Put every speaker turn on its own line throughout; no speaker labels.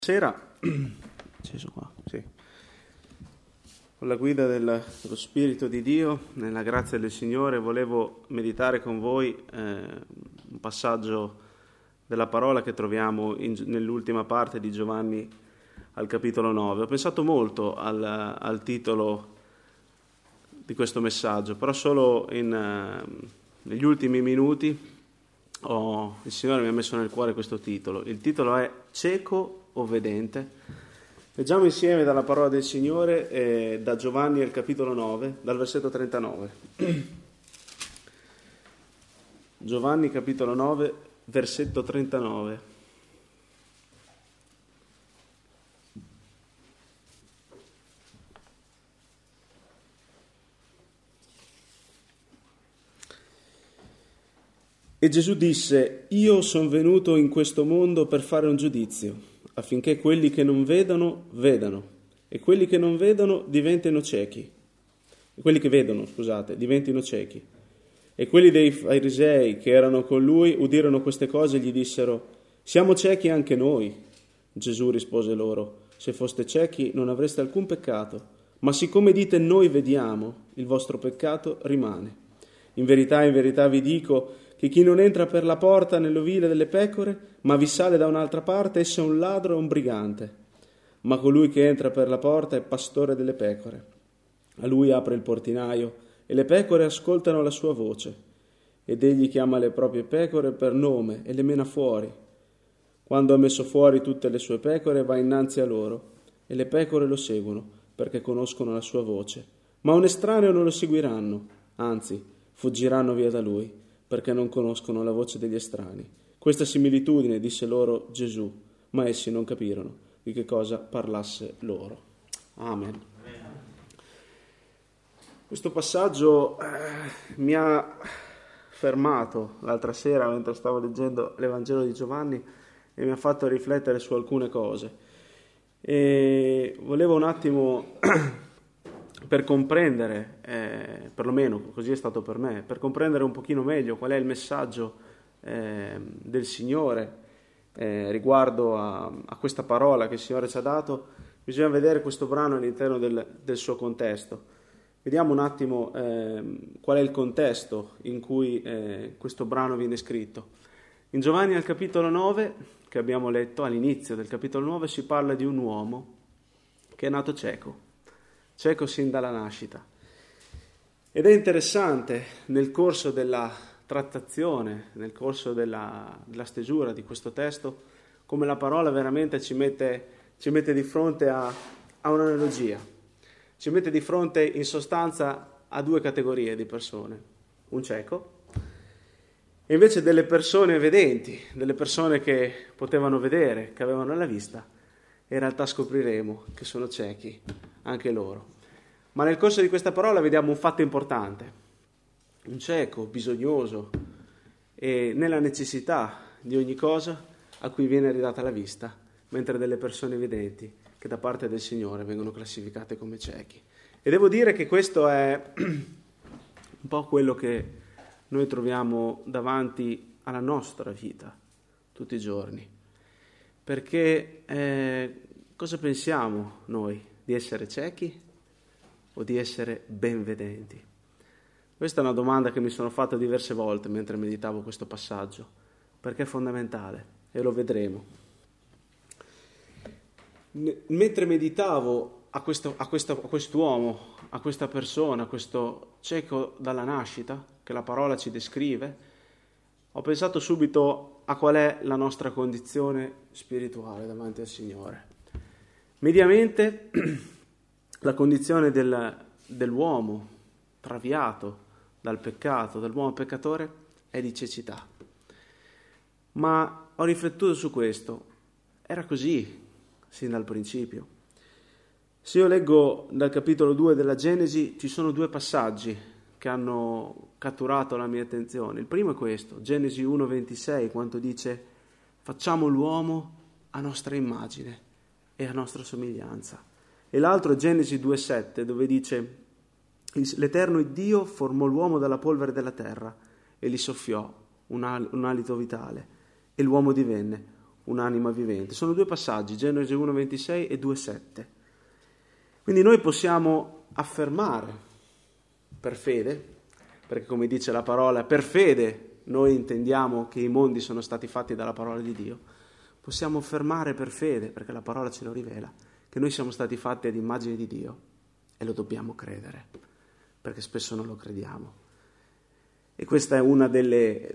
Sera, sì. Con la guida dello Spirito di Dio, nella grazia del Signore, volevo meditare con voi un passaggio della parola che troviamo nell'ultima parte di Giovanni al capitolo 9. Ho pensato molto al titolo di questo messaggio, però solo negli ultimi minuti il Signore mi ha messo nel cuore questo titolo. Il titolo è Cieco o vedente? Leggiamo insieme dalla parola del Signore da Giovanni al capitolo 9, dal versetto 39. Giovanni capitolo 9, versetto 39. E Gesù disse: Io sono venuto in questo mondo per fare un giudizio, affinché quelli che non vedono, vedano, e quelli che non vedono diventino ciechi. E quelli che vedono, diventino ciechi. E quelli dei farisei che erano con lui udirono queste cose e gli dissero: Siamo ciechi anche noi. Gesù rispose loro: Se foste ciechi non avreste alcun peccato, ma siccome dite noi vediamo, il vostro peccato rimane. In verità vi dico che chi non entra per la porta nell'ovile delle pecore, ma vi sale da un'altra parte, esso è un ladro e un brigante. Ma colui che entra per la porta è pastore delle pecore. A lui apre il portinaio, e le pecore ascoltano la sua voce. Ed egli chiama le proprie pecore per nome e le mena fuori. Quando ha messo fuori tutte le sue pecore, va innanzi a loro, e le pecore lo seguono, perché conoscono la sua voce. Ma un estraneo non lo seguiranno, anzi, fuggiranno via da lui, perché non conoscono la voce degli estranei. Questa similitudine disse loro Gesù, ma essi non capirono di che cosa parlasse loro. Amen. Questo passaggio mi ha fermato l'altra sera mentre stavo leggendo l'Evangelo di Giovanni e mi ha fatto riflettere su alcune cose. E volevo un attimo per comprendere, perlomeno così è stato per me, per comprendere un pochino meglio qual è il messaggio del Signore riguardo a questa parola che il Signore ci ha dato, bisogna vedere questo brano all'interno del suo contesto. Vediamo un attimo qual è il contesto in cui questo brano viene scritto. In Giovanni al capitolo 9, che abbiamo letto all'inizio del capitolo 9, si parla di un uomo che è nato cieco sin dalla nascita. Ed è interessante nel corso della trattazione, nel corso della stesura di questo testo, come la parola veramente ci mette di fronte a un'analogia, ci mette di fronte in sostanza a due categorie di persone, un cieco e invece delle persone vedenti, delle persone che potevano vedere, che avevano la vista. In realtà scopriremo che sono ciechi anche loro. Ma nel corso di questa parola vediamo un fatto importante. Un cieco, bisognoso e nella necessità di ogni cosa a cui viene ridata la vista, mentre delle persone vedenti che da parte del Signore vengono classificate come ciechi. E devo dire che questo è un po' quello che noi troviamo davanti alla nostra vita tutti i giorni. Perché cosa pensiamo noi? Di essere ciechi o di essere ben vedenti? Questa è una domanda che mi sono fatto diverse volte mentre meditavo questo passaggio, perché è fondamentale e lo vedremo. Mentre meditavo a quest'uomo, a questa persona, a questo cieco dalla nascita, che la parola ci descrive, ho pensato subito a qual è la nostra condizione spirituale davanti al Signore. Mediamente la condizione dell'uomo traviato dal peccato, dell'uomo peccatore, è di cecità. Ma ho riflettuto su questo. Era così sin dal principio. Se io leggo dal capitolo 2 della Genesi, ci sono due passaggi che hanno catturato la mia attenzione. Il primo è questo, Genesi 1:26, quando dice: facciamo l'uomo a nostra immagine e a nostra somiglianza. E l'altro è Genesi 2:7, dove dice: l'Eterno Dio formò l'uomo dalla polvere della terra e gli soffiò un alito vitale, e l'uomo divenne un'anima vivente. Sono due passaggi, Genesi 1,26 e 2,7. Quindi noi possiamo affermare per fede, perché come dice la parola, per fede noi intendiamo che i mondi sono stati fatti dalla parola di Dio. Possiamo affermare per fede, perché la parola ce lo rivela, che noi siamo stati fatti ad immagine di Dio e lo dobbiamo credere, perché spesso non lo crediamo. E questa è una delle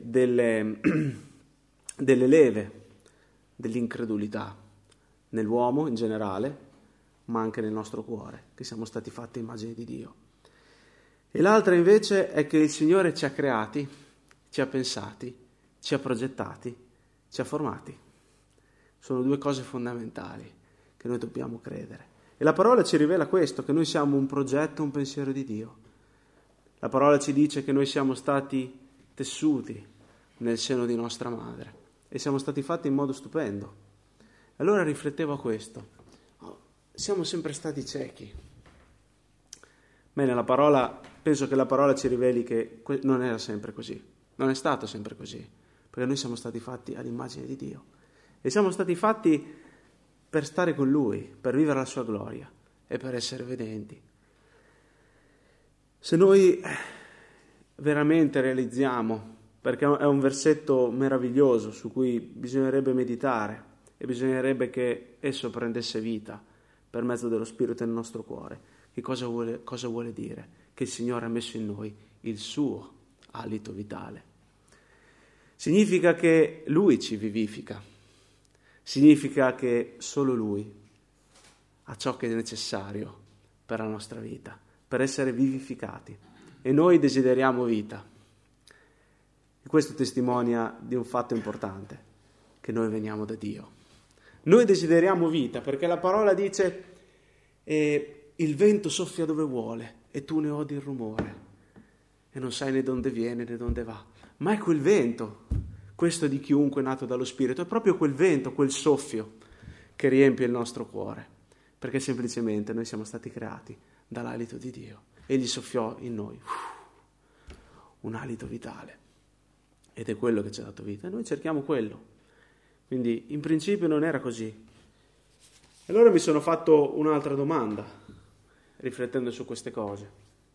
leve dell'incredulità nell'uomo in generale, ma anche nel nostro cuore, che siamo stati fatti a immagine di Dio. E l'altra invece è che il Signore ci ha creati, ci ha pensati, ci ha progettati, ci ha formati. Sono due cose fondamentali che noi dobbiamo credere. E la parola ci rivela questo, che noi siamo un progetto, un pensiero di Dio. La parola ci dice che noi siamo stati tessuti nel seno di nostra madre e siamo stati fatti in modo stupendo. Allora riflettevo a questo. Siamo sempre stati ciechi. Bene, penso che la parola ci riveli che non era sempre così, non è stato sempre così, perché noi siamo stati fatti all'immagine di Dio e siamo stati fatti per stare con Lui, per vivere la sua gloria e per essere vedenti. Se noi veramente realizziamo, perché è un versetto meraviglioso su cui bisognerebbe meditare e bisognerebbe che esso prendesse vita per mezzo dello Spirito nel nostro cuore, che cosa vuole dire? Che il Signore ha messo in noi il suo alito vitale. Significa che Lui ci vivifica, significa che solo Lui ha ciò che è necessario per la nostra vita, per essere vivificati. E noi desideriamo vita. E questo testimonia di un fatto importante, che noi veniamo da Dio. Noi desideriamo vita, perché la parola dice il vento soffia dove vuole e tu ne odi il rumore e non sai né dove viene né dove va. Ma è quel vento, questo di chiunque è nato dallo Spirito, è proprio quel vento, quel soffio che riempie il nostro cuore, perché semplicemente noi siamo stati creati dall'alito di Dio. Egli soffiò in noi un alito vitale ed è quello che ci ha dato vita e noi cerchiamo quello. Quindi in principio non era così. Allora mi sono fatto un'altra domanda riflettendo su queste cose.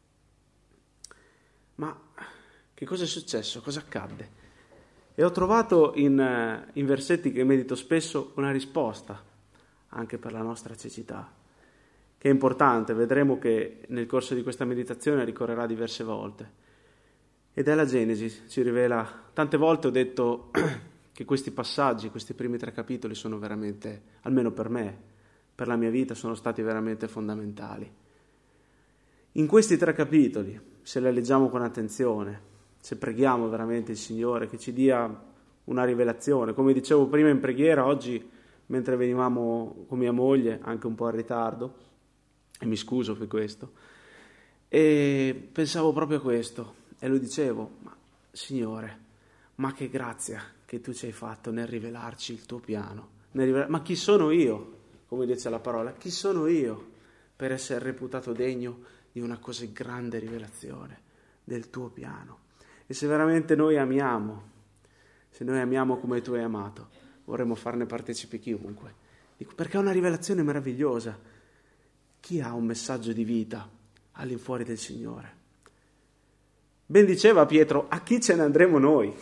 Ma che cosa è successo? Cosa accadde? E ho trovato in versetti che medito spesso una risposta anche per la nostra cecità, che è importante, vedremo che nel corso di questa meditazione ricorrerà diverse volte. Ed è la Genesi, ci rivela, tante volte ho detto che questi passaggi, questi primi 3 capitoli sono veramente, almeno per me, per la mia vita, sono stati veramente fondamentali. In questi 3 capitoli, se li leggiamo con attenzione, se preghiamo veramente il Signore che ci dia una rivelazione, come dicevo prima in preghiera, oggi mentre venivamo con mia moglie, anche un po' in ritardo, e mi scuso per questo, e pensavo proprio a questo, e lo dicevo, ma Signore, ma che grazia che tu ci hai fatto nel rivelarci il tuo piano, ma chi sono io, come dice la parola, chi sono io per essere reputato degno di una così grande rivelazione del tuo piano? E se veramente noi amiamo, se noi amiamo come tu hai amato, vorremmo farne partecipi chiunque, perché è una rivelazione meravigliosa. Chi ha un messaggio di vita all'infuori del Signore? Ben diceva Pietro, a chi ce ne andremo noi?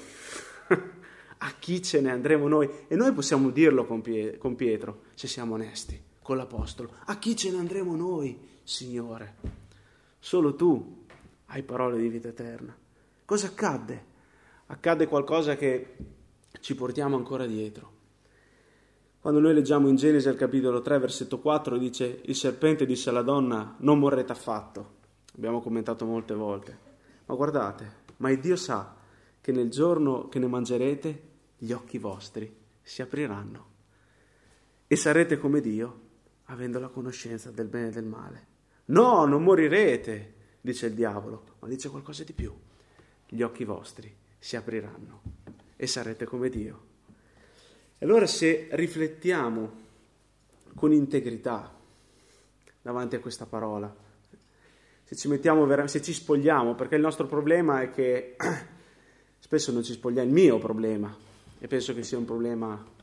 A chi ce ne andremo noi? E noi possiamo dirlo con Pietro, se siamo onesti, con l'Apostolo. A chi ce ne andremo noi, Signore? Solo tu hai parole di vita eterna. Cosa accadde? Accadde qualcosa che ci portiamo ancora dietro. Quando noi leggiamo in Genesi al capitolo 3, versetto 4, dice: il serpente disse alla donna, non morrete affatto. Abbiamo commentato molte volte. Ma guardate, ma il Dio sa che nel giorno che ne mangerete, gli occhi vostri si apriranno e sarete come Dio, avendo la conoscenza del bene e del male. No, non morirete, dice il diavolo, ma dice qualcosa di più. Gli occhi vostri si apriranno e sarete come Dio. E allora se riflettiamo con integrità davanti a questa parola, se ci spogliamo, perché il nostro problema è che spesso non ci spogliamo, il mio problema, e penso che sia un problema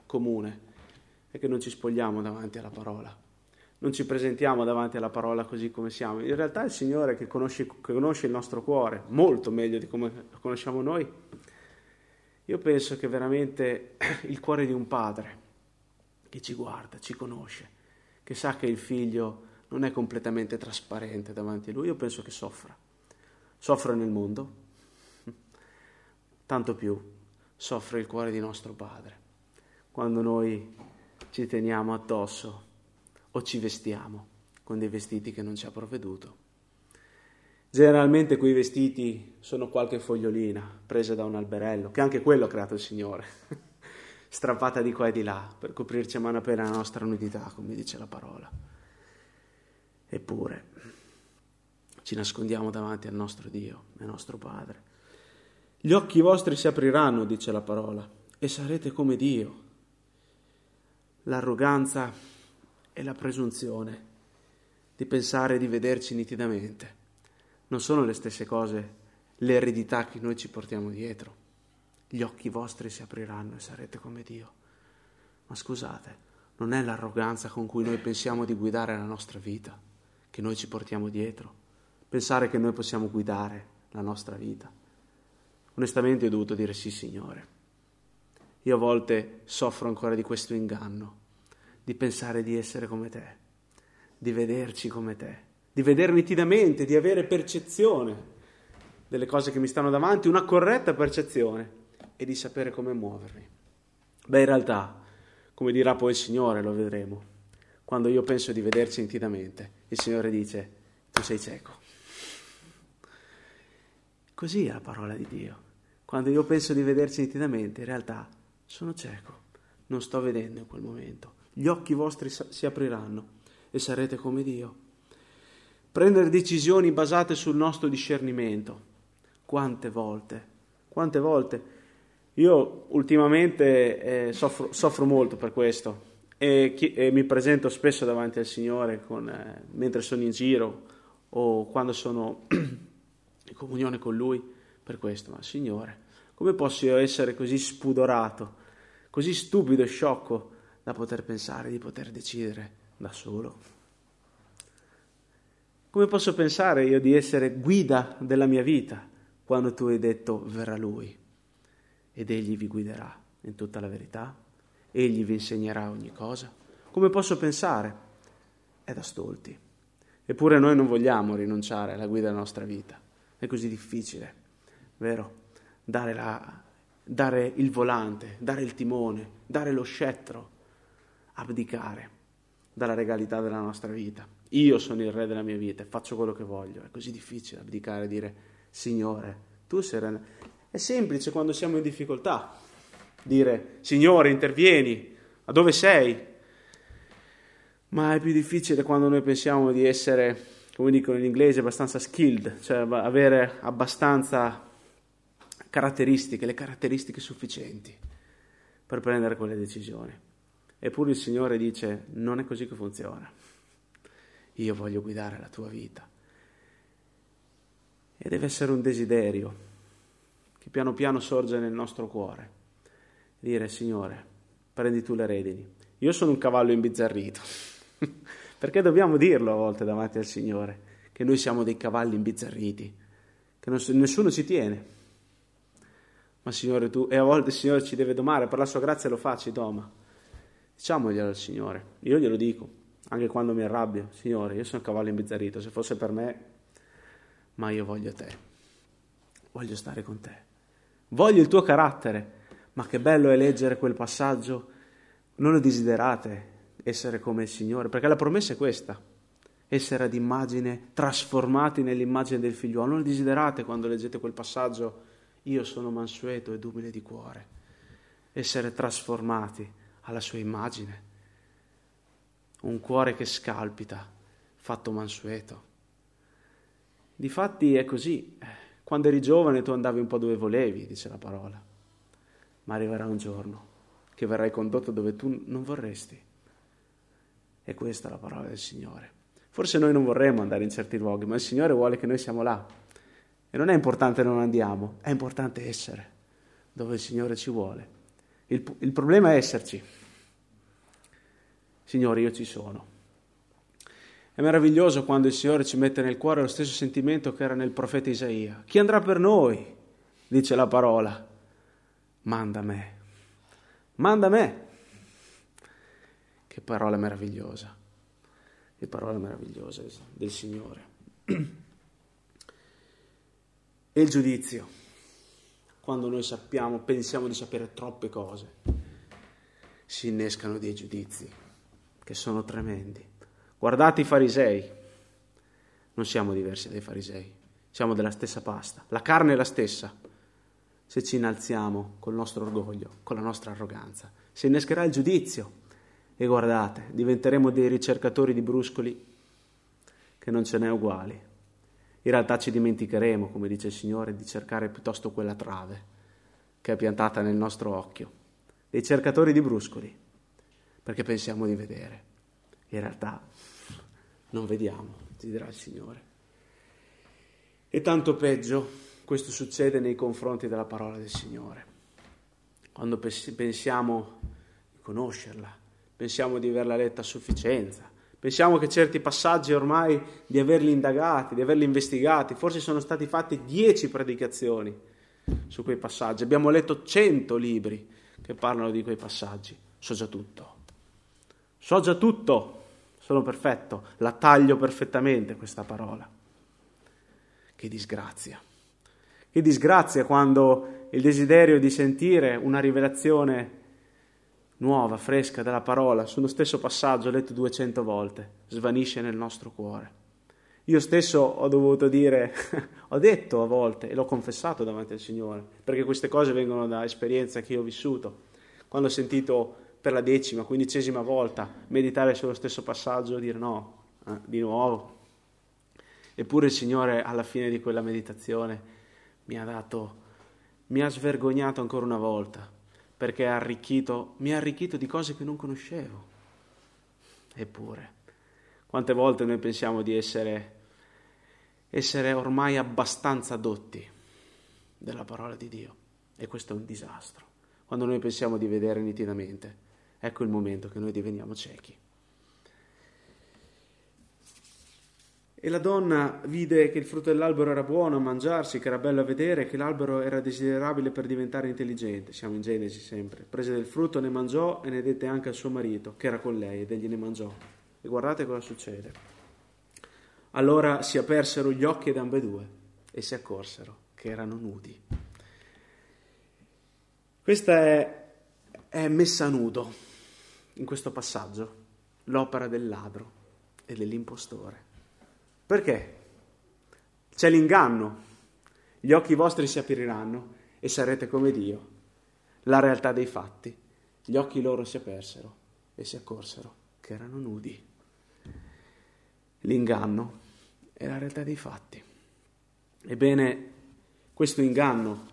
comune è che non ci spogliamo davanti alla parola, non ci presentiamo davanti alla parola così come siamo. In realtà il Signore che conosce il nostro cuore molto meglio di come lo conosciamo noi, io penso che veramente il cuore di un padre che ci guarda, ci conosce, che sa che il figlio non è completamente trasparente davanti a lui, io penso che soffra nel mondo, tanto più soffre il cuore di nostro Padre quando noi ci teniamo addosso o ci vestiamo con dei vestiti che non ci ha provveduto. Generalmente quei vestiti sono qualche fogliolina presa da un alberello, che anche quello ha creato il Signore, strappata di qua e di là per coprirci a manapena la nostra nudità, come dice la parola. Eppure ci nascondiamo davanti al nostro Dio, al nostro Padre. Gli occhi vostri si apriranno, dice la parola, e sarete come Dio. L'arroganza e la presunzione di pensare di vederci nitidamente non sono le stesse cose, l'eredità che noi ci portiamo dietro. Gli occhi vostri si apriranno e sarete come Dio. Ma scusate, non è l'arroganza con cui noi pensiamo di guidare la nostra vita che noi ci portiamo dietro, pensare che noi possiamo guidare la nostra vita. Onestamente ho dovuto dire sì, Signore. Io a volte soffro ancora di questo inganno, di pensare di essere come te, di vederci come te, di vedere nitidamente, di avere percezione delle cose che mi stanno davanti, una corretta percezione e di sapere come muovermi. Beh, in realtà, come dirà poi il Signore, lo vedremo, quando io penso di vederci nitidamente, il Signore dice, tu sei cieco. Così è la parola di Dio. Quando io penso di vederci nitidamente, in realtà sono cieco, non sto vedendo in quel momento. Gli occhi vostri si apriranno e sarete come Dio. Prendere decisioni basate sul nostro discernimento. Quante volte. Io ultimamente soffro molto per questo e mi presento spesso davanti al Signore mentre sono in giro o quando sono in comunione con Lui per questo. Ma Signore, come posso io essere così spudorato, così stupido e sciocco da poter pensare di poter decidere da solo? Come posso pensare io di essere guida della mia vita quando tu hai detto verrà Lui ed Egli vi guiderà in tutta la verità? Egli vi insegnerà ogni cosa? Come posso pensare? È da stolti. Eppure noi non vogliamo rinunciare alla guida della nostra vita. È così difficile, vero? Dare il volante, dare il timone, dare lo scettro, abdicare dalla regalità della nostra vita. Io sono il re della mia vita e faccio quello che voglio. È così difficile abdicare e dire Signore, tu sei re. È semplice quando siamo in difficoltà dire Signore, intervieni, ma dove sei? Ma è più difficile quando noi pensiamo di essere, come dicono in inglese, abbastanza skilled, cioè avere abbastanza le caratteristiche sufficienti per prendere quelle decisioni. Eppure il Signore dice, non è così che funziona. Io voglio guidare la tua vita. E deve essere un desiderio che piano piano sorge nel nostro cuore. Dire, Signore, prendi tu le redini. Io sono un cavallo imbizzarrito. Perché dobbiamo dirlo a volte davanti al Signore, che noi siamo dei cavalli imbizzarriti, che nessuno ci tiene. Ma Signore tu, e a volte il Signore ci deve domare, per la sua grazia lo fa, ci doma. Diciamoglielo al Signore, io glielo dico, anche quando mi arrabbio, Signore, io sono un cavallo imbizzarrito, se fosse per me, ma io voglio te, voglio stare con te, voglio il tuo carattere. Ma che bello è leggere quel passaggio, non lo desiderate essere come il Signore, perché la promessa è questa, essere ad immagine, trasformati nell'immagine del figliuolo. Non lo desiderate quando leggete quel passaggio, io sono mansueto ed umile di cuore, essere trasformati alla sua immagine, un cuore che scalpita, fatto mansueto. Difatti è così, quando eri giovane tu andavi un po' dove volevi, dice la parola, ma arriverà un giorno che verrai condotto dove tu non vorresti. E questa è la parola del Signore. Forse noi non vorremmo andare in certi luoghi, ma il Signore vuole che noi siamo là. E non è importante non andiamo, è importante essere dove il Signore ci vuole. Il problema è esserci. Signore, io ci sono. È meraviglioso quando il Signore ci mette nel cuore lo stesso sentimento che era nel profeta Isaia. Chi andrà per noi? Dice la parola. Manda me. Manda me. Che parola meravigliosa. Che parola meravigliosa del Signore. E il giudizio. Quando noi pensiamo di sapere troppe cose, si innescano dei giudizi che sono tremendi. Guardate i farisei, non siamo diversi dai farisei, siamo della stessa pasta, la carne è la stessa. Se ci innalziamo col nostro orgoglio, con la nostra arroganza, si innescherà il giudizio e guardate, diventeremo dei ricercatori di bruscoli che non ce n'è uguali. In realtà ci dimenticheremo, come dice il Signore, di cercare piuttosto quella trave che è piantata nel nostro occhio, dei cercatori di bruscoli, perché pensiamo di vedere. In realtà non vediamo, ti dirà il Signore. E tanto peggio questo succede nei confronti della parola del Signore. Quando pensiamo di conoscerla, pensiamo di averla letta a sufficienza, pensiamo che certi passaggi ormai di averli indagati, di averli investigati, forse sono stati fatti 10 predicazioni su quei passaggi, abbiamo letto 100 libri che parlano di quei passaggi, so già tutto, sono perfetto, la taglio perfettamente questa parola. Che disgrazia quando il desiderio di sentire una rivelazione nuova, fresca della parola, sullo stesso passaggio letto 200 volte, svanisce nel nostro cuore. Io stesso ho dovuto dire, ho detto a volte, e l'ho confessato davanti al Signore, perché queste cose vengono da esperienza che io ho vissuto, quando ho sentito per la 10ª, 15ª volta meditare sullo stesso passaggio, dire no, di nuovo. Eppure il Signore alla fine di quella meditazione mi ha svergognato ancora una volta, perché mi ha arricchito di cose che non conoscevo. Eppure, quante volte noi pensiamo di essere ormai abbastanza dotti della parola di Dio, e questo è un disastro. Quando noi pensiamo di vedere nitidamente, ecco il momento che noi diveniamo ciechi. E la donna vide che il frutto dell'albero era buono a mangiarsi, che era bello a vedere, che l'albero era desiderabile per diventare intelligente. Siamo in Genesi sempre. Prese del frutto, ne mangiò e ne dette anche al suo marito, che era con lei, ed egli ne mangiò. E guardate cosa succede. Allora si apersero gli occhi ad ambedue e si accorsero che erano nudi. Questa è messa a nudo, in questo passaggio, l'opera del ladro e dell'impostore. Perché? C'è l'inganno. Gli occhi vostri si apriranno e sarete come Dio. La realtà dei fatti. Gli occhi loro si apersero e si accorsero che erano nudi. L'inganno è la realtà dei fatti. Ebbene, questo inganno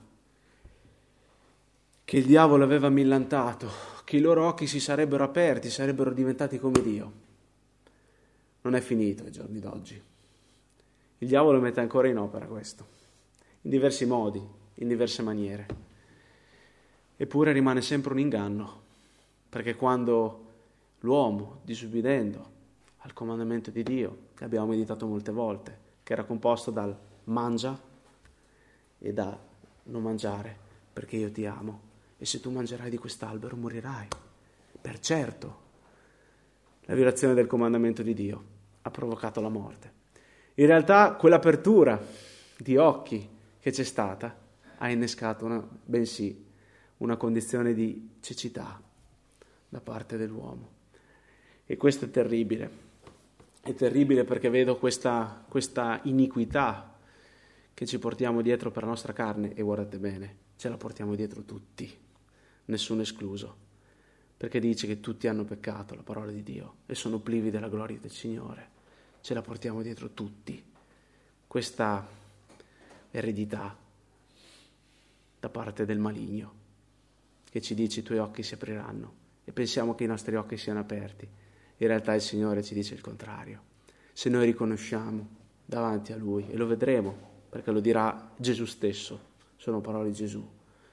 che il diavolo aveva millantato, che i loro occhi si sarebbero aperti, sarebbero diventati come Dio, non è finito ai giorni d'oggi. Il diavolo mette ancora in opera questo, in diversi modi, in diverse maniere. Eppure rimane sempre un inganno, perché quando l'uomo, disubbidendo al comandamento di Dio, che abbiamo meditato molte volte, che era composto dal mangia e da non mangiare, perché io ti amo, e se tu mangerai di quest'albero morirai. Per certo, la violazione del comandamento di Dio ha provocato la morte. In realtà quell'apertura di occhi che c'è stata ha innescato bensì una condizione di cecità da parte dell'uomo. E questo è terribile perché vedo questa iniquità che ci portiamo dietro per la nostra carne, e guardate bene, ce la portiamo dietro tutti, nessuno escluso, perché dice che tutti hanno peccato, la parola di Dio, e sono privi della gloria del Signore. Ce la portiamo dietro tutti, questa eredità da parte del maligno, che ci dice i tuoi occhi si apriranno, e pensiamo che i nostri occhi siano aperti. In realtà il Signore ci dice il contrario. Se noi riconosciamo davanti a Lui, e lo vedremo, perché lo dirà Gesù stesso, sono parole di Gesù,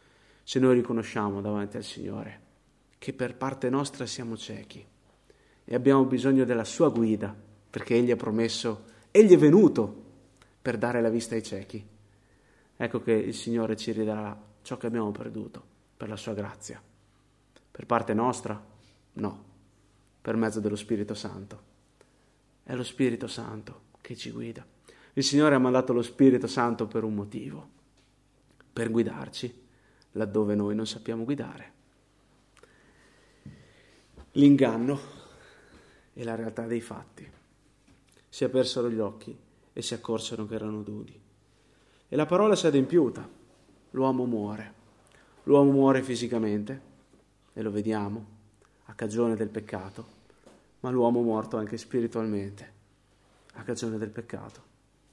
se noi riconosciamo davanti al Signore che per parte nostra siamo ciechi e abbiamo bisogno della sua guida, perché Egli ha promesso, Egli è venuto per dare la vista ai ciechi. Ecco che il Signore ci ridarà ciò che abbiamo perduto per la sua grazia. Per parte nostra? No, per mezzo dello Spirito Santo. È lo Spirito Santo che ci guida. Il Signore ha mandato lo Spirito Santo per un motivo, per guidarci laddove noi non sappiamo guidare. L'inganno e la realtà dei fatti. Si apersero gli occhi e si accorsero che erano nudi. E la parola si è adempiuta. L'uomo muore. L'uomo muore fisicamente, e lo vediamo, a cagione del peccato, ma l'uomo è morto anche spiritualmente, a cagione del peccato.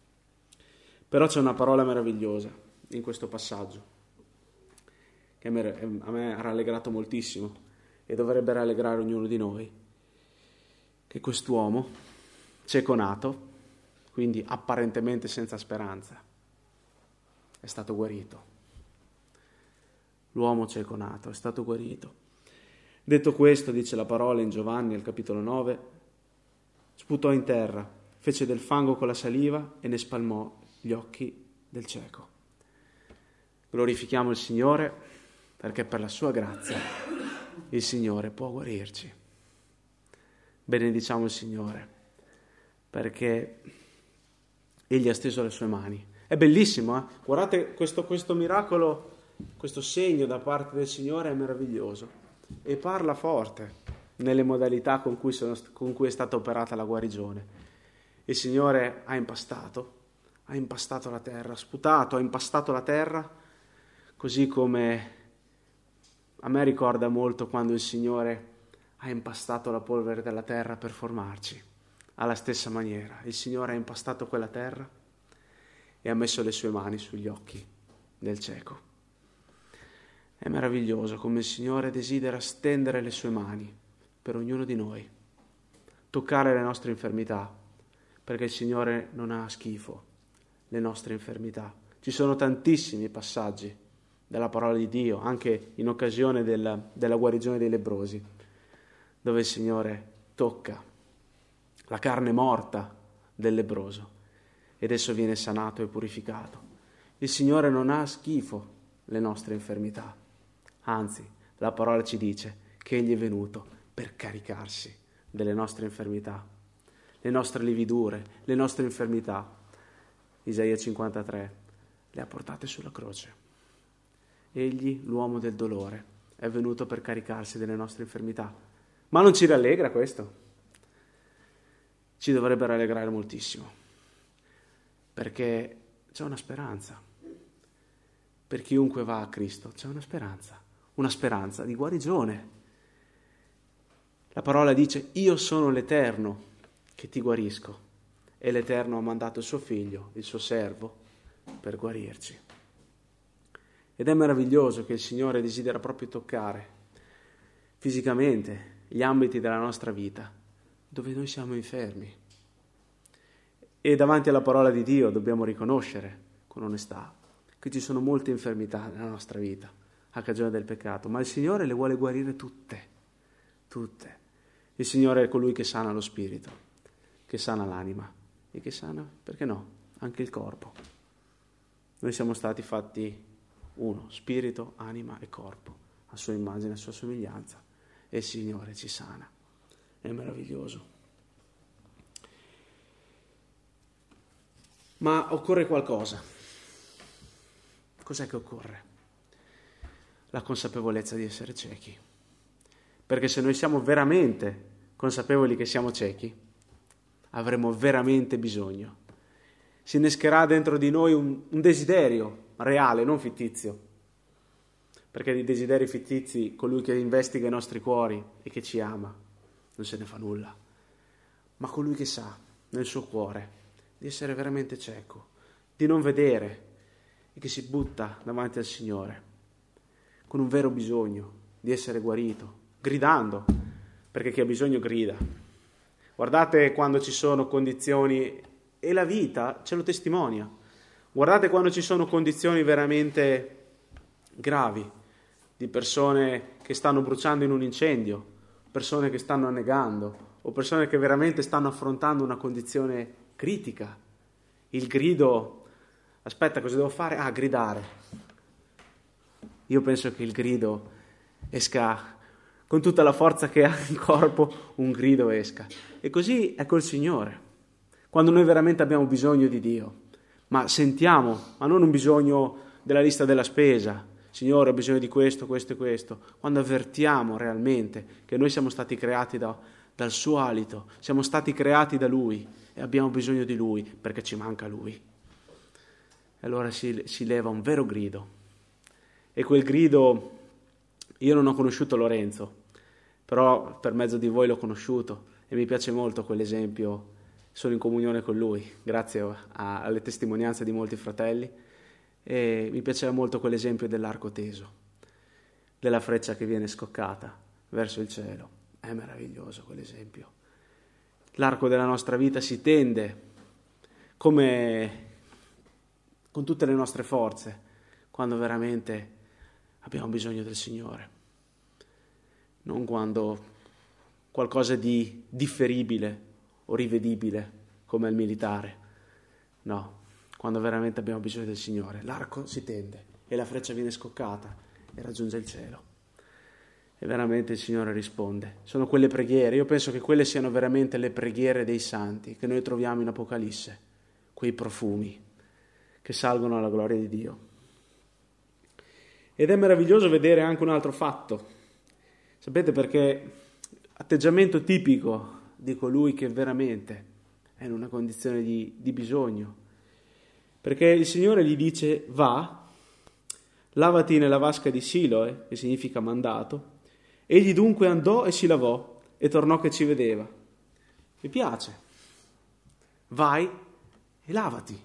Però c'è una parola meravigliosa in questo passaggio, che a me ha rallegrato moltissimo e dovrebbe rallegrare ognuno di noi, che quest'uomo, cieco nato, quindi apparentemente senza speranza, è stato guarito. L'uomo cieco nato è stato guarito. Detto questo, dice la parola in Giovanni al capitolo 9, sputò in terra, fece del fango con la saliva e ne spalmò gli occhi del cieco. Glorifichiamo il Signore perché per la sua grazia il Signore può guarirci. Benediciamo il Signore perché Egli ha steso le sue mani. È bellissimo, eh? Guardate questo miracolo, questo segno da parte del Signore è meraviglioso e parla forte nelle modalità con cui è stata operata la guarigione. Il Signore ha impastato la terra, ha impastato la terra, così come a me ricorda molto quando il Signore ha impastato la polvere della terra per formarci. Alla stessa maniera, il Signore ha impastato quella terra e ha messo le sue mani sugli occhi del cieco. È meraviglioso come il Signore desidera stendere le sue mani per ognuno di noi, toccare le nostre infermità, perché il Signore non ha schifo le nostre infermità. Ci sono tantissimi passaggi della parola di Dio, anche in occasione della guarigione dei lebbrosi, dove il Signore tocca la carne morta del lebbroso ed esso viene sanato e purificato. Il Signore non ha schifo le nostre infermità, anzi la parola ci dice che Egli è venuto per caricarsi delle nostre infermità, le nostre lividure, le nostre infermità. Isaia 53 le ha portate sulla croce. Egli, l'uomo del dolore, è venuto per caricarsi delle nostre infermità. Ma non ci rallegra questo? Ci dovrebbe rallegrare moltissimo, perché c'è una speranza. Per chiunque va a Cristo c'è una speranza di guarigione. La parola dice: io sono l'Eterno che ti guarisco, e l'Eterno ha mandato il suo figlio, il suo servo, per guarirci. Ed è meraviglioso che il Signore desidera proprio toccare fisicamente gli ambiti della nostra vita dove noi siamo infermi. E davanti alla parola di Dio dobbiamo riconoscere con onestà che ci sono molte infermità nella nostra vita a cagione del peccato, ma il Signore le vuole guarire tutte. Il Signore è colui che sana lo spirito, che sana l'anima e che sana, perché no, anche il corpo. Noi siamo stati fatti uno, spirito, anima e corpo, a sua immagine, a sua somiglianza, e il Signore ci sana. È meraviglioso. Ma occorre qualcosa. Cos'è che occorre? La consapevolezza di essere ciechi. Perché se noi siamo veramente consapevoli che siamo ciechi, avremo veramente bisogno. Si innescherà dentro di noi un desiderio reale, non fittizio. Perché di desideri fittizi, colui che investiga i nostri cuori e che ci ama, non se ne fa nulla. Ma colui che sa nel suo cuore di essere veramente cieco, di non vedere e che si butta davanti al Signore con un vero bisogno di essere guarito, gridando, perché chi ha bisogno grida. Guardate quando ci sono condizioni, e la vita ce lo testimonia, guardate quando ci sono condizioni veramente gravi, di persone che stanno bruciando in un incendio, persone che stanno annegando, o persone che veramente stanno affrontando una condizione critica. Il grido, aspetta, cosa devo fare? Ah, gridare. Io penso che il grido esca con tutta la forza che ha in corpo, un grido esca. E così è col Signore, quando noi veramente abbiamo bisogno di Dio. Ma sentiamo, ma non un bisogno della lista della spesa, Signore ho bisogno di questo, questo e questo, quando avvertiamo realmente che noi siamo stati creati dal suo alito, siamo stati creati da Lui e abbiamo bisogno di Lui perché ci manca Lui. E allora si leva un vero grido. E quel grido, io non ho conosciuto Lorenzo, però per mezzo di voi l'ho conosciuto e mi piace molto quell'esempio, sono in comunione con lui, grazie alle testimonianze di molti fratelli, e mi piaceva molto quell'esempio dell'arco teso, della freccia che viene scoccata verso il cielo. È meraviglioso quell'esempio. L'arco della nostra vita si tende come con tutte le nostre forze, quando veramente abbiamo bisogno del Signore, non quando qualcosa di differibile o rivedibile come il militare, no, quando veramente abbiamo bisogno del Signore. L'arco si tende e la freccia viene scoccata e raggiunge il cielo. E veramente il Signore risponde. Sono quelle preghiere, io penso che quelle siano veramente le preghiere dei santi che noi troviamo in Apocalisse, quei profumi che salgono alla gloria di Dio. Ed è meraviglioso vedere anche un altro fatto. Sapete perché? Atteggiamento tipico di colui che veramente è in una condizione di bisogno. Perché il Signore gli dice: va, lavati nella vasca di Siloe, che significa mandato. Egli dunque andò e si lavò e tornò che ci vedeva. Mi piace. Vai e lavati.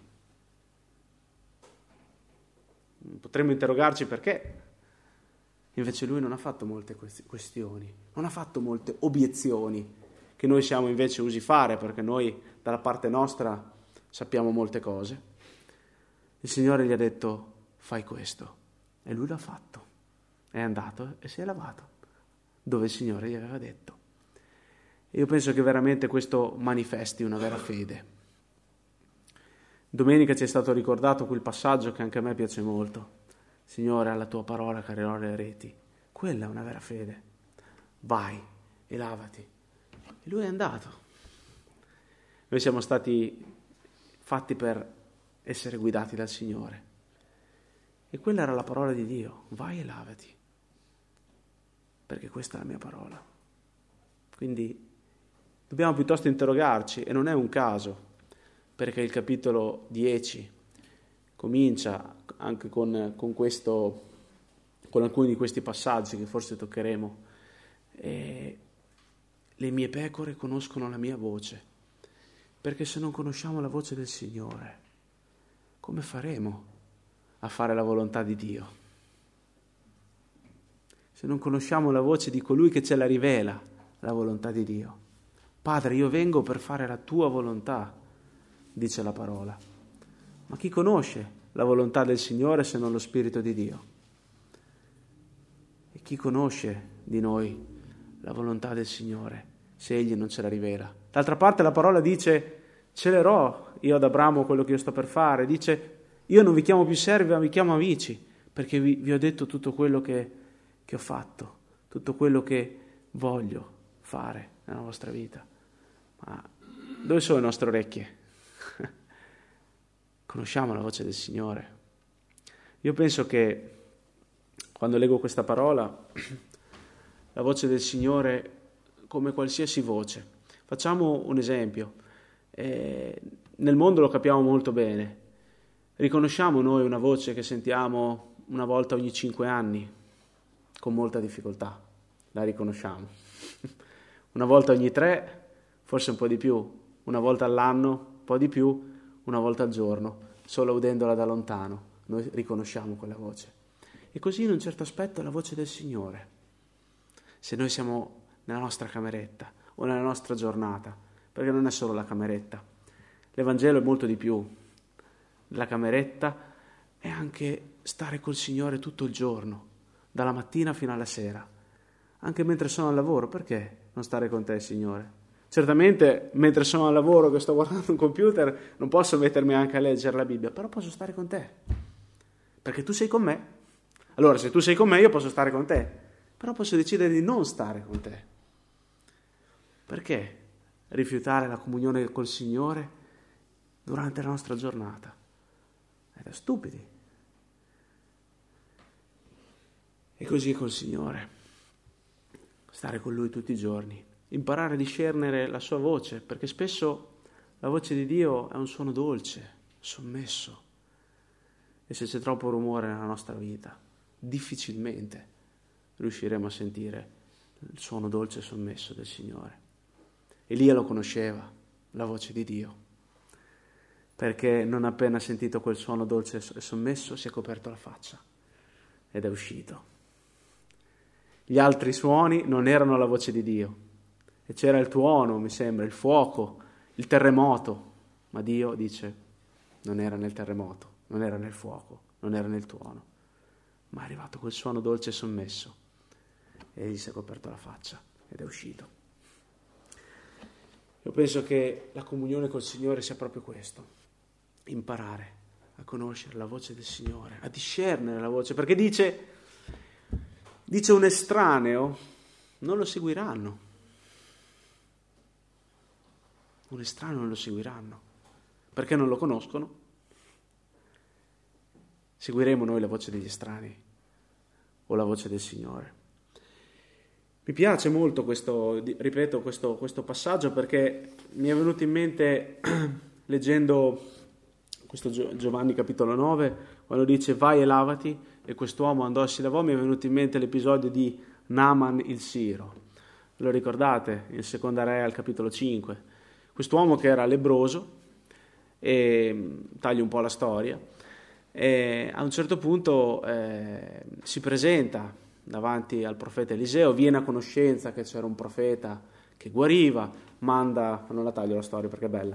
Potremmo interrogarci perché. Invece lui non ha fatto molte questioni, non ha fatto molte obiezioni che noi siamo invece usi fare, perché noi dalla parte nostra sappiamo molte cose. Il Signore gli ha detto: fai questo, e lui l'ha fatto, è andato e si è lavato dove il Signore gli aveva detto. E io penso che veramente questo manifesti una vera fede. Domenica ci è stato ricordato quel passaggio che anche a me piace molto: Signore, alla tua parola carirò le reti. Quella è una vera fede. Vai e lavati. E lui è andato. Noi siamo stati fatti per essere guidati dal Signore. E quella era la parola di Dio. Vai e lavati. Perché questa è la mia parola. Quindi dobbiamo piuttosto interrogarci, e non è un caso, perché il capitolo 10 comincia anche con alcuni di questi passaggi che forse toccheremo. Le mie pecore conoscono la mia voce, perché se non conosciamo la voce del Signore, come faremo a fare la volontà di Dio? Se non conosciamo la voce di colui che ce la rivela, la volontà di Dio. Padre, io vengo per fare la tua volontà, dice la parola. Ma chi conosce la volontà del Signore se non lo Spirito di Dio? E chi conosce di noi la volontà del Signore se Egli non ce la rivela? D'altra parte la parola dice: celerò io ad Abramo quello che io sto per fare. Dice: io non vi chiamo più servi ma vi chiamo amici, perché vi ho detto tutto quello che ho fatto, tutto quello che voglio fare nella vostra vita. Ma dove sono le nostre orecchie? Conosciamo la voce del Signore. Io penso che quando leggo questa parola, la voce del Signore come qualsiasi voce. Facciamo un esempio. Nel mondo lo capiamo molto bene. Riconosciamo noi una voce che sentiamo una volta ogni 5 anni, con molta difficoltà. La riconosciamo. Una volta ogni 3, forse un po' di più. Una volta all'anno, un po' di più. Una volta al giorno, solo udendola da lontano, noi riconosciamo quella voce. E così in un certo aspetto è la voce del Signore. Se noi siamo nella nostra cameretta o nella nostra giornata, perché non è solo la cameretta. L'Evangelo è molto di più. La cameretta è anche stare col Signore tutto il giorno, dalla mattina fino alla sera, anche mentre sono al lavoro. Perché non stare con te, Signore? Certamente, mentre sono al lavoro che sto guardando un computer, non posso mettermi anche a leggere la Bibbia, però posso stare con te, perché tu sei con me. Allora, se tu sei con me, io posso stare con te, però posso decidere di non stare con te. Perché rifiutare la comunione col Signore durante la nostra giornata? È da stupidi. E così col Signore, stare con Lui tutti i giorni, imparare a discernere la sua voce, perché spesso la voce di Dio è un suono dolce, sommesso, e se c'è troppo rumore nella nostra vita, difficilmente riusciremo a sentire il suono dolce e sommesso del Signore. Elia lo conosceva, la voce di Dio, perché non appena sentito quel suono dolce e sommesso si è coperto la faccia ed è uscito. Gli altri suoni non erano la voce di Dio, e c'era il tuono, mi sembra, il fuoco, il terremoto, ma Dio dice non era nel terremoto, non era nel fuoco, non era nel tuono, ma è arrivato quel suono dolce e sommesso e gli si è coperto la faccia ed è uscito. Io penso che la comunione col Signore sia proprio questo, imparare a conoscere la voce del Signore, a discernere la voce, perché dice un estraneo, non lo seguiranno. Un estraneo non lo seguiranno, perché non lo conoscono. Seguiremo noi la voce degli estranei o la voce del Signore? Mi piace molto questo passaggio, perché mi è venuto in mente leggendo questo Giovanni capitolo 9, quando dice vai e lavati, e quest'uomo andò e si lavò. Mi è venuto in mente l'episodio di Naaman il Siro. Lo ricordate? In Seconda Re al capitolo 5. Quest'uomo che era lebbroso, e taglio un po' la storia, e a un certo punto si presenta davanti al profeta Eliseo, viene a conoscenza che c'era un profeta che guariva, non la taglio la storia perché è bella,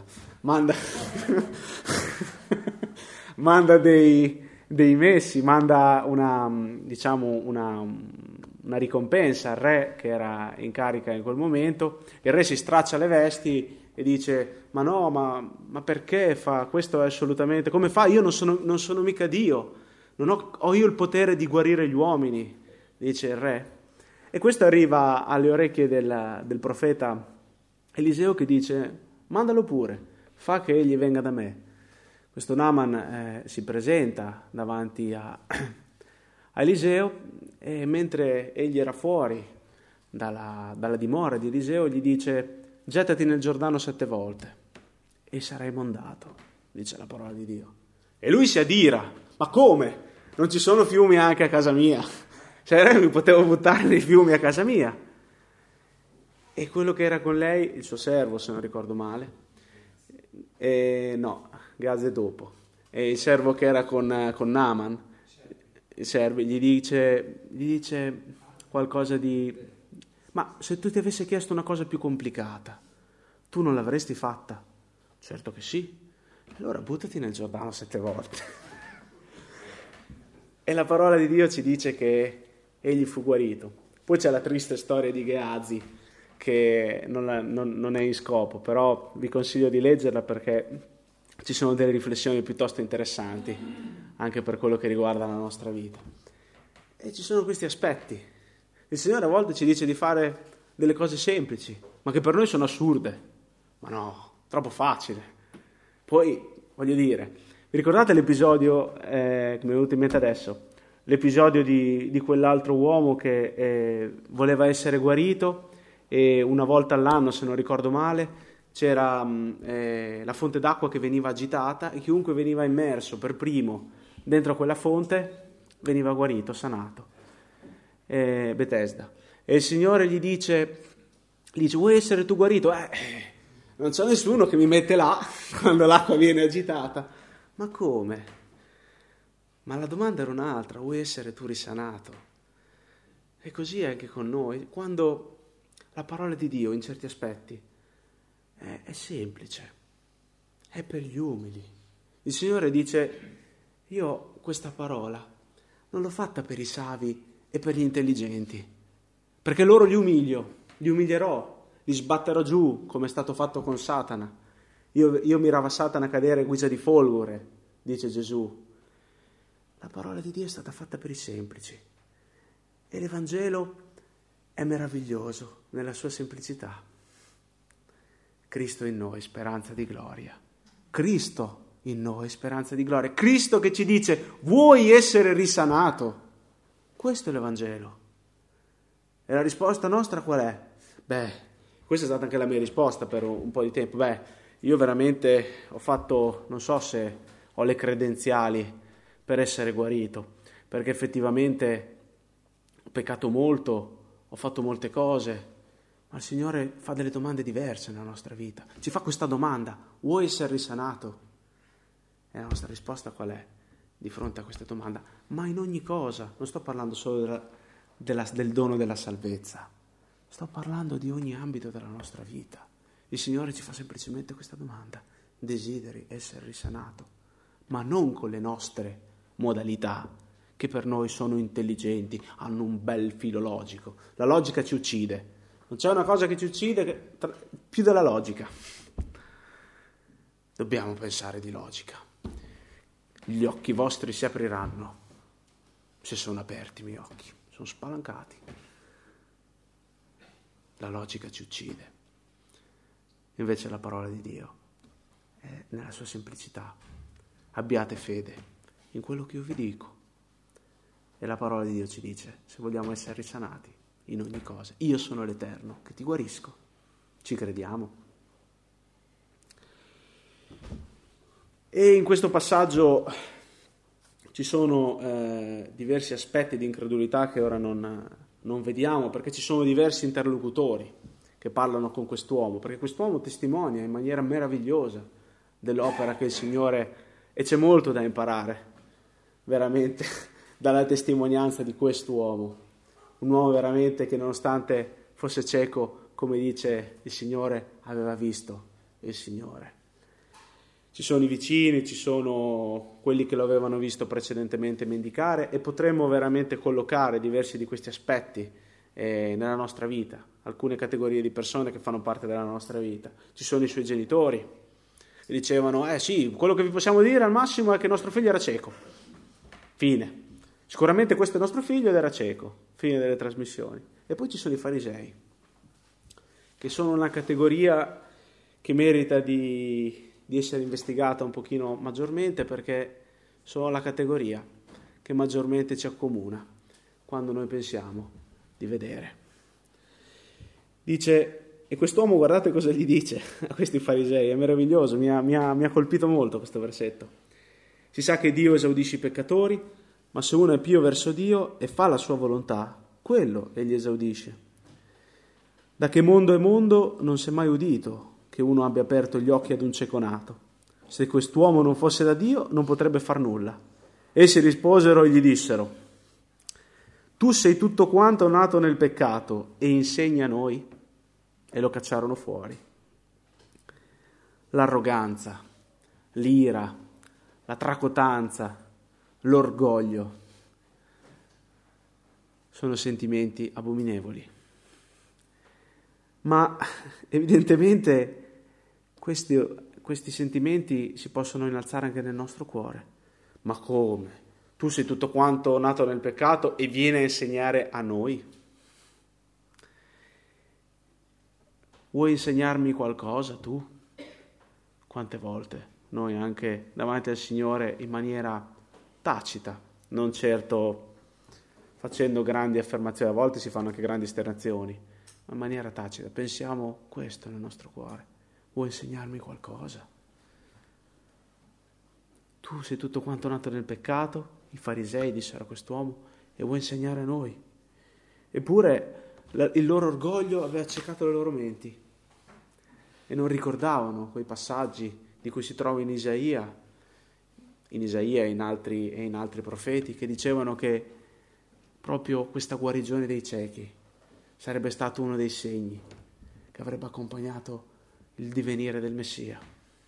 manda dei messi, manda una ricompensa al re che era in carica in quel momento. Il re si straccia le vesti e dice ma no, ma perché fa questo? È assolutamente, come fa? Io non sono mica Dio, non ho io il potere di guarire gli uomini, dice il re. E questo arriva alle orecchie del profeta Eliseo, che dice mandalo pure, fa che egli venga da me. Questo Naaman si presenta davanti a Eliseo, e mentre egli era fuori dalla dimora di Eliseo gli dice gettati nel Giordano 7 volte e sarai mondato, dice la parola di Dio. E lui si adira, ma come? Non ci sono fiumi anche a casa mia? Cioè mi potevo buttare nei fiumi a casa mia. E quello che era con lei, il suo servo se non ricordo male, no, Gaz dopo, e il servo che era con Naaman, il servo gli dice qualcosa di ma se tu ti avessi chiesto una cosa più complicata, tu non l'avresti fatta? Certo che sì. Allora buttati nel Giordano 7 volte. E la parola di Dio ci dice che egli fu guarito. Poi c'è la triste storia di Gehazi, che non è in scopo, però vi consiglio di leggerla perché ci sono delle riflessioni piuttosto interessanti anche per quello che riguarda la nostra vita. E ci sono questi aspetti. Il Signore a volte ci dice di fare delle cose semplici, ma che per noi sono assurde. Ma no, troppo facile. Poi, voglio dire, vi ricordate l'episodio che mi è venuto in mente adesso? L'episodio di quell'altro uomo che voleva essere guarito, e una volta all'anno, se non ricordo male, c'era la fonte d'acqua che veniva agitata, e chiunque veniva immerso per primo dentro quella fonte veniva guarito, sanato. Betesda. E il Signore gli dice vuoi essere tu guarito? Non c'è nessuno che mi mette là quando l'acqua viene agitata. Ma come? Ma la domanda era un'altra: vuoi essere tu risanato? E così è anche con noi, quando la parola di Dio in certi aspetti è semplice, è per gli umili. Il Signore dice io questa parola non l'ho fatta per i savi e per gli intelligenti, perché loro li umilierò, li sbatterò giù come è stato fatto con Satana. Io mirava Satana a cadere a guisa di folgore, dice Gesù. La parola di Dio è stata fatta per i semplici e l'Evangelo è meraviglioso nella sua semplicità. Cristo in noi, speranza di gloria. Cristo in noi, speranza di gloria. Cristo che ci dice: vuoi essere risanato? Questo è l'Evangelo. E la risposta nostra qual è? Questa è stata anche la mia risposta per un po' di tempo. Io veramente ho fatto, non so se ho le credenziali per essere guarito, perché effettivamente ho peccato molto, ho fatto molte cose, ma il Signore fa delle domande diverse nella nostra vita. Ci fa questa domanda: vuoi essere risanato? E la nostra risposta qual è di fronte a questa domanda? Ma in ogni cosa, non sto parlando solo del dono della salvezza, sto parlando di ogni ambito della nostra vita. Il Signore ci fa semplicemente questa domanda: desideri essere risanato? Ma non con le nostre modalità, che per noi sono intelligenti, hanno un bel filo logico. La logica ci uccide. Non c'è una cosa che ci uccide più della logica. Dobbiamo pensare di logica. Gli occhi vostri si apriranno. Se sono aperti i miei occhi, sono spalancati. La logica ci uccide. Invece la parola di Dio è nella sua semplicità. Abbiate fede in quello che io vi dico. E la parola di Dio ci dice: se vogliamo essere risanati in ogni cosa, io sono l'Eterno che ti guarisco. Ci crediamo? E in questo passaggio ci sono diversi aspetti di incredulità che ora non vediamo, perché ci sono diversi interlocutori che parlano con quest'uomo, perché quest'uomo testimonia in maniera meravigliosa dell'opera che il Signore, e c'è molto da imparare veramente dalla testimonianza di quest'uomo, un uomo veramente che, nonostante fosse cieco, come dice il Signore, aveva visto il Signore. Ci sono i vicini, ci sono quelli che lo avevano visto precedentemente mendicare, e potremmo veramente collocare diversi di questi aspetti nella nostra vita, alcune categorie di persone che fanno parte della nostra vita. Ci sono i suoi genitori, che dicevano: sì, quello che vi possiamo dire al massimo è che nostro figlio era cieco. Fine. Sicuramente questo è nostro figlio ed era cieco. Fine delle trasmissioni. E poi ci sono i farisei, che sono una categoria che merita di essere investigata un pochino maggiormente, perché sono la categoria che maggiormente ci accomuna quando noi pensiamo di vedere. Dice, e quest'uomo, guardate cosa gli dice a questi farisei, è meraviglioso, mi ha colpito molto questo versetto. Si sa che Dio esaudisce i peccatori, ma se uno è pio verso Dio e fa la sua volontà, quello egli esaudisce. Da che mondo è mondo non si è mai udito che uno abbia aperto gli occhi ad un cieco nato. Se quest'uomo non fosse da Dio non potrebbe far nulla. Essi risposero e gli dissero: tu sei tutto quanto nato nel peccato e insegni a noi? E lo cacciarono fuori. L'arroganza, l'ira, la tracotanza, l'orgoglio sono sentimenti abominevoli. Ma evidentemente questi sentimenti si possono innalzare anche nel nostro cuore. Ma come? Tu sei tutto quanto nato nel peccato e vieni a insegnare a noi? Vuoi insegnarmi qualcosa tu? Quante volte noi anche davanti al Signore in maniera tacita, non certo facendo grandi affermazioni, a volte si fanno anche grandi esternazioni, ma in maniera tacita pensiamo questo nel nostro cuore: vuoi insegnarmi qualcosa? Tu sei tutto quanto nato nel peccato, i farisei dissero a quest'uomo, e vuoi insegnare a noi? Eppure il loro orgoglio aveva accecato le loro menti e non ricordavano quei passaggi di cui si trova in Isaia e in altri profeti, che dicevano che proprio questa guarigione dei ciechi sarebbe stato uno dei segni che avrebbe accompagnato il divenire del Messia.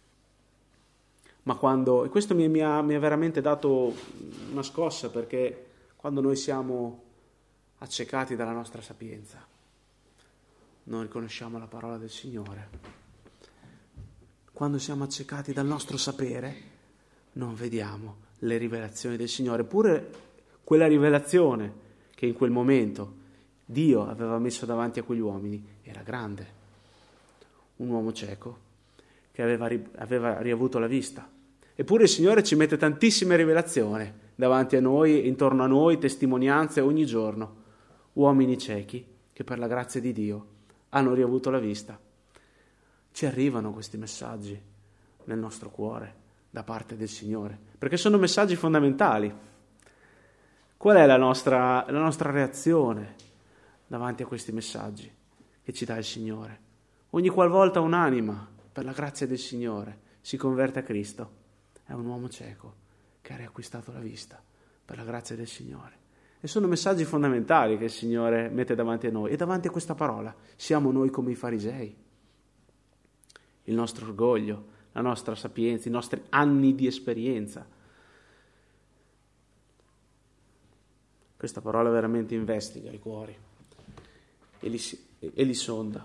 Ma e questo mi ha veramente dato una scossa, perché quando noi siamo accecati dalla nostra sapienza, non riconosciamo la parola del Signore. Quando siamo accecati dal nostro sapere, non vediamo le rivelazioni del Signore. Eppure quella rivelazione che in quel momento Dio aveva messo davanti a quegli uomini era grande. Un uomo cieco che aveva riavuto la vista. Eppure il Signore ci mette tantissime rivelazioni davanti a noi, intorno a noi, testimonianze ogni giorno. Uomini ciechi che per la grazia di Dio hanno riavuto la vista. Ci arrivano questi messaggi nel nostro cuore da parte del Signore, perché sono messaggi fondamentali. Qual è la nostra reazione davanti a questi messaggi che ci dà il Signore? Ogni qualvolta un'anima, per la grazia del Signore, si converte a Cristo, è un uomo cieco che ha riacquistato la vista per la grazia del Signore. E sono messaggi fondamentali che il Signore mette davanti a noi. E davanti a questa parola siamo noi come i farisei. Il nostro orgoglio, la nostra sapienza, i nostri anni di esperienza. Questa parola veramente investiga i cuori e li sonda.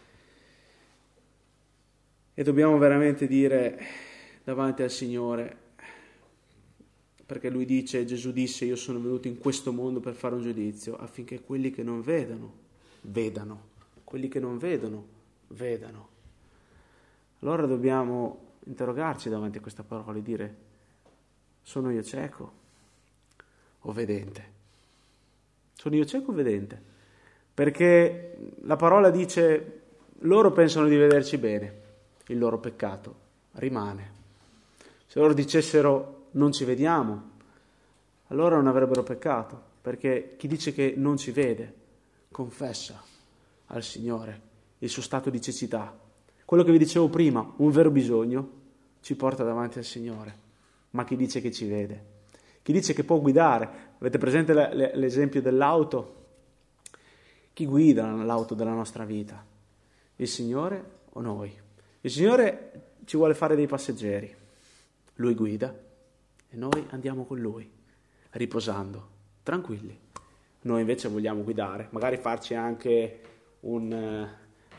E dobbiamo veramente dire davanti al Signore, perché Lui dice, Gesù disse, io sono venuto in questo mondo per fare un giudizio, affinché quelli che non vedono, vedano. Quelli che non vedono, vedano. Allora dobbiamo interrogarci davanti a questa parola e dire, sono io cieco o vedente? Sono io cieco o vedente? Perché la parola dice, loro pensano di vederci bene, il loro peccato rimane. Se loro dicessero non ci vediamo, allora non avrebbero peccato, perché chi dice che non ci vede confessa al Signore il suo stato di cecità. Quello che vi dicevo prima, un vero bisogno, ci porta davanti al Signore. Ma chi dice che ci vede? Chi dice che può guidare? Avete presente l'esempio dell'auto? Chi guida l'auto della nostra vita? Il Signore o noi? Il Signore ci vuole fare dei passeggeri. Lui guida e noi andiamo con Lui, riposando, tranquilli. Noi invece vogliamo guidare, magari farci anche un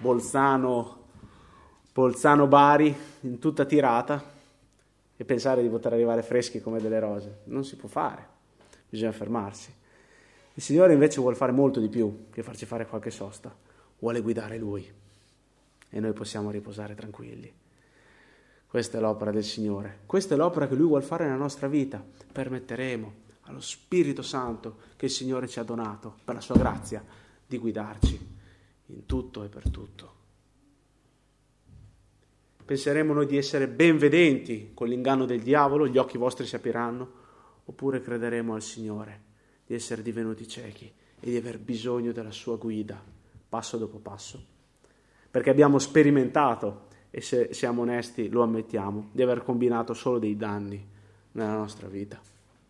Bolzano-Bari in tutta tirata e pensare di poter arrivare freschi come delle rose. Non si può fare, bisogna fermarsi. Il Signore invece vuole fare molto di più che farci fare qualche sosta, vuole guidare Lui e noi possiamo riposare tranquilli. Questa è l'opera del Signore, questa è l'opera che Lui vuole fare nella nostra vita. Permetteremo allo Spirito Santo che il Signore ci ha donato, per la sua grazia, di guidarci in tutto e per tutto. Penseremo noi di essere ben vedenti con l'inganno del diavolo, gli occhi vostri si apriranno, oppure crederemo al Signore di essere divenuti ciechi e di aver bisogno della sua guida, passo dopo passo, perché abbiamo sperimentato, e se siamo onesti lo ammettiamo, di aver combinato solo dei danni nella nostra vita.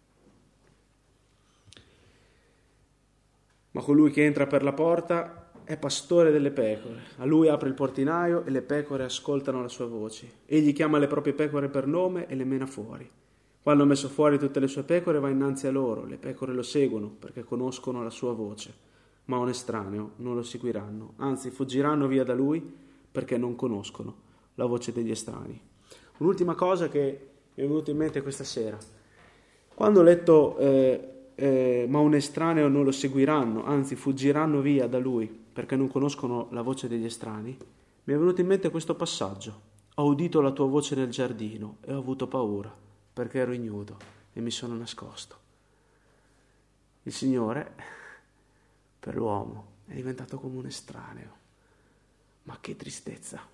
Ma colui che entra per la porta è pastore delle pecore. A lui apre il portinaio e le pecore ascoltano la sua voce. Egli chiama le proprie pecore per nome e le mena fuori. Quando ha messo fuori tutte le sue pecore va innanzi a loro. Le pecore lo seguono perché conoscono la sua voce. Ma un estraneo non lo seguiranno, anzi fuggiranno via da lui perché non conoscono la voce degli estranei. Un'ultima cosa che mi è venuta in mente questa sera. Quando ho letto ma un estraneo non lo seguiranno, anzi fuggiranno via da lui perché non conoscono la voce degli estranei, mi è venuto in mente questo passaggio. Ho udito la tua voce nel giardino e ho avuto paura perché ero ignudo e mi sono nascosto. Il Signore per l'uomo è diventato come un estraneo. Ma che tristezza!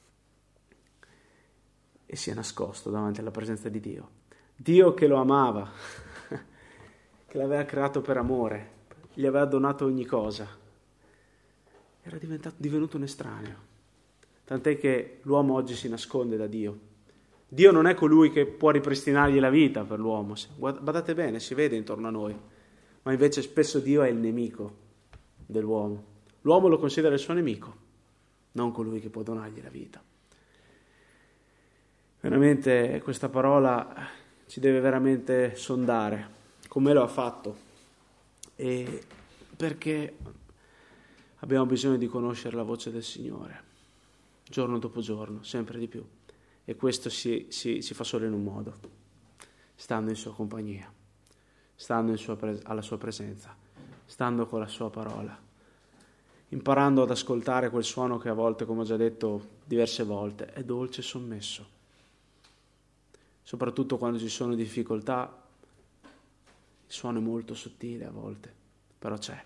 E si è nascosto davanti alla presenza di Dio. Dio che lo amava, che l'aveva creato per amore, gli aveva donato ogni cosa. Era divenuto un estraneo. Tant'è che l'uomo oggi si nasconde da Dio. Dio non è colui che può ripristinargli la vita per l'uomo. Badate bene, si vede intorno a noi. Ma invece spesso Dio è il nemico dell'uomo. L'uomo lo considera il suo nemico, non colui che può donargli la vita. Veramente questa parola ci deve veramente sondare, come lo ha fatto. E Perché abbiamo bisogno di conoscere la voce del Signore, giorno dopo giorno, sempre di più. E questo si fa solo in un modo, stando in sua compagnia, stando alla sua presenza, stando con la sua parola, imparando ad ascoltare quel suono che a volte, come ho già detto diverse volte, è dolce e sommesso. Soprattutto quando ci sono difficoltà, il suono è molto sottile a volte, però c'è.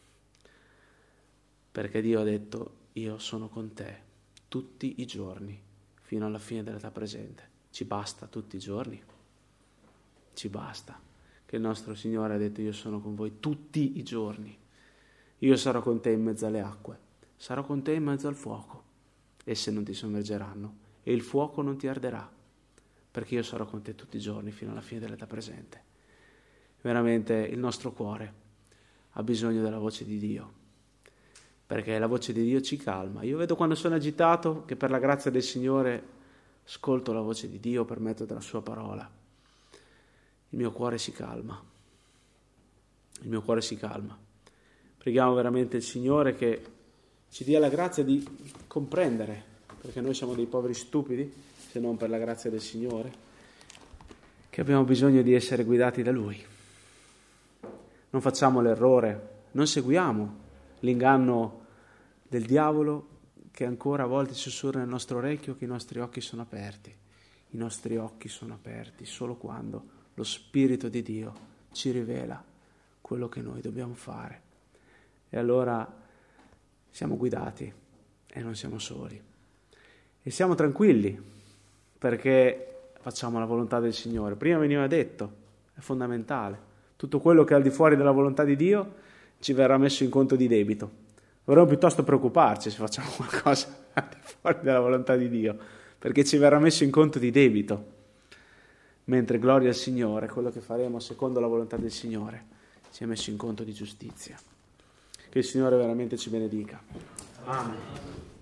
Perché Dio ha detto: io sono con te tutti i giorni, fino alla fine dell'età presente. Ci basta tutti i giorni? Ci basta che il nostro Signore ha detto: io sono con voi tutti i giorni. Io sarò con te in mezzo alle acque, sarò con te in mezzo al fuoco. Esse non ti sommergeranno e il fuoco non ti arderà, perché io sarò con te tutti i giorni fino alla fine dell'età presente. Veramente il nostro cuore ha bisogno della voce di Dio, perché la voce di Dio ci calma. Io vedo quando sono agitato che per la grazia del Signore ascolto la voce di Dio per mezzo della sua parola. Il mio cuore si calma. Il mio cuore si calma. Preghiamo veramente il Signore che ci dia la grazia di comprendere, perché noi siamo dei poveri stupidi, se non per la grazia del Signore, che abbiamo bisogno di essere guidati da Lui. Non facciamo l'errore, non seguiamo l'inganno del diavolo che ancora a volte sussurra nel nostro orecchio che i nostri occhi sono aperti. I nostri occhi sono aperti solo quando lo Spirito di Dio ci rivela quello che noi dobbiamo fare. E allora siamo guidati e non siamo soli. E siamo tranquilli perché facciamo la volontà del Signore. Prima veniva detto, è fondamentale. Tutto quello che è al di fuori della volontà di Dio ci verrà messo in conto di debito. Dovremmo piuttosto preoccuparci se facciamo qualcosa al di fuori della volontà di Dio, perché ci verrà messo in conto di debito. Mentre gloria al Signore, quello che faremo secondo la volontà del Signore ci è messo in conto di giustizia. Che il Signore veramente ci benedica. Amen.